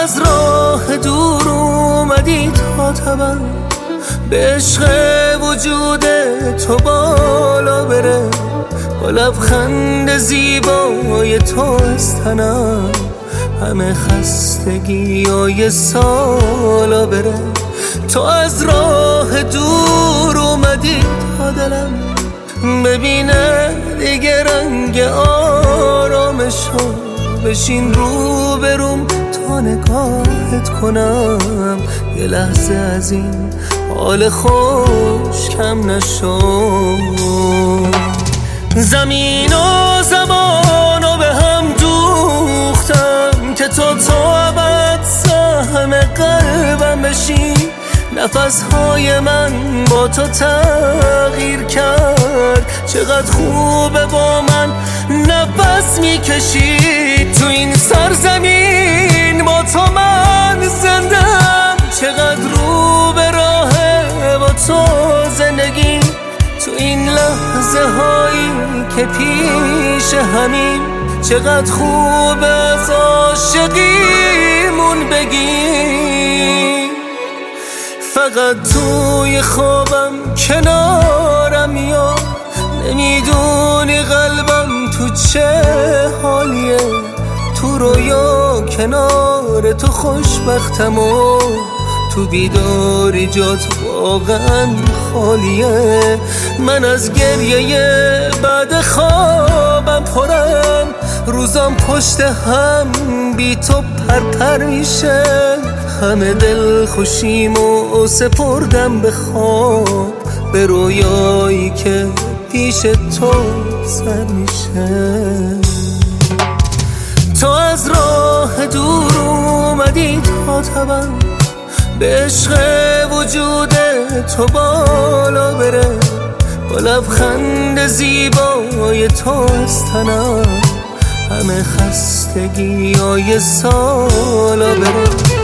از راه دور اومدی تا تبم، به عشق وجود تو بالا بره، با لبخند زیبای تو از تنم همه خستگیای سالا بره. تو از راه دور اومدی تا دلم ببینه دیگه رنگ آرامشو، بشین رو بروم تا نگاهت کنم، یه لحظه از این حال خوش کم نشو. زمین و زمانو به هم دوختم که تو ابد سهم قلبم بشی، نفسهای من با تو تغییر کرد، چقدر خوبه با من نفس میکشی. تو این سرزمین با تو من زندم، چقدر رو به راهه با تو زندگی. تو این لحظه هایی که پیش همین، چقدر خوبه از عاشقیمون بگی. فقط توی خوابم کنارم میاد، نمیدونی قلبم تو چه حالیه، تو رویا کنار تو خوشبختم و تو بیداری جات واقعا خالیه. من از گریه بعد خوابم پرم، روزام پشت هم بی تو پرپر میشه، همه دل خوشیمو سپردم به خواب، به رویایی که پیش تو سر میشه. تو از راه دور اومدی تا تبم، به عشق وجود تو بالا بره، با لبخند زیبای تو از تنم همه خستگیای سالا بره.